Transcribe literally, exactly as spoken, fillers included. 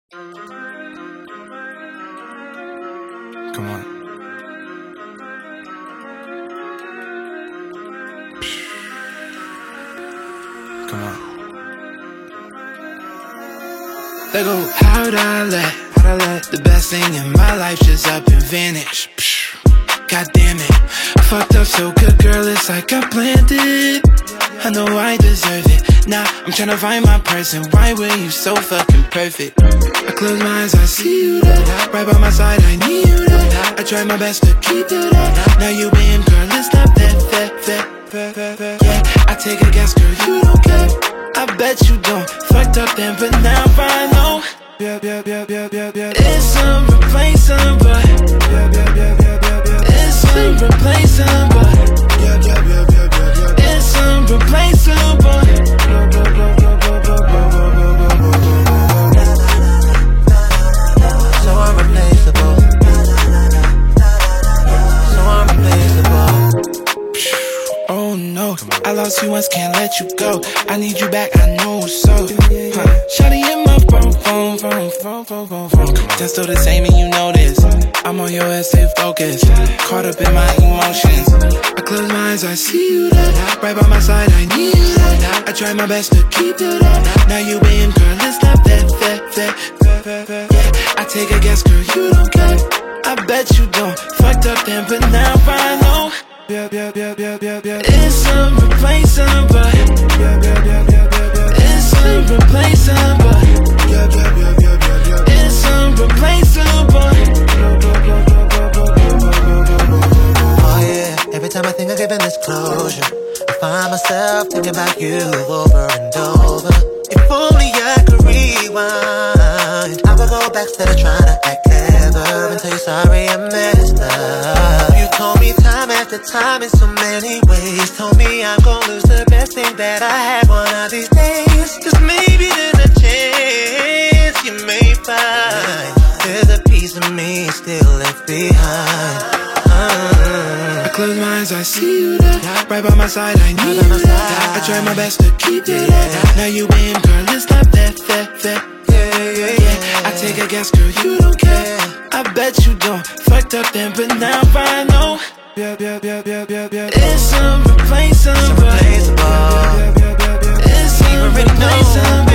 Come on. Come on. They go, how'd I let, how'd I let the best thing in my life just up and vanish? God damn it, I fucked up so good, girl, it's like I planned it. I know I deserve it. Now I'm tryna find my person. Why were you so fucking perfect? I close my eyes, I see you there. Right by my side, I need you there. I try my best to keep you there. Now you in, girl, it's not that, that, that, that, that. Yeah, I take a guess, girl, you don't care. I bet you don't. Fucked up then, but now I know. Yeah, yeah, yeah, yeah, yeah, yeah. It's irreplaceable. Yeah, yeah, yeah, yeah, yeah, yeah. It's irreplaceable. Yeah, yeah, yeah, yeah, yeah, yeah. It's irreplaceable. So irreplaceable. So irreplaceable. Oh no, I lost you once, can't let you go. I need you back, I know so. Huh. Shawty in my phone, phone, phone, phone, phone, phone, phone. That's still the same and you know this. I'm on your ass, stay focused. Caught up in my emotions. I close my eyes, I see you there. Right by my side, I need you there. I try my best to keep you there. Now you in, girl, it's not that, that, that, that, that. Yeah, I take a guess, girl, you don't care. I bet you don't. Fucked up then, but now I know. Yeah, yeah, yeah, yeah, yeah, yeah. It's irreplaceable. Yeah, yeah, yeah, yeah, yeah, yeah. It's irreplaceable. Yeah, yeah, yeah, yeah, yeah, yeah. It's irreplaceable. Oh yeah, every time I think of giving this closure, I find myself thinking about you over and over. If only I could rewind, I would go back instead of trying to act clever and tell you sorry I messed up. You told me time after time in so many ways, told me I'm gonna lose the best thing that I had one of these days. Just maybe there's a chance you may find there's a piece of me still left behind. uh. I close my eyes, I see you there. Right by my side, I need you there. I try my best to keep you there. Now you in, girl, it's not that, that, that. Yeah, yeah, yeah. I take a guess, girl, you don't care. I bet you don't. Fucked up then, but now I know. Yeah, yeah, yeah, yeah, yeah, yeah. It's irreplaceable. It's irreplaceable. It's irreplaceable.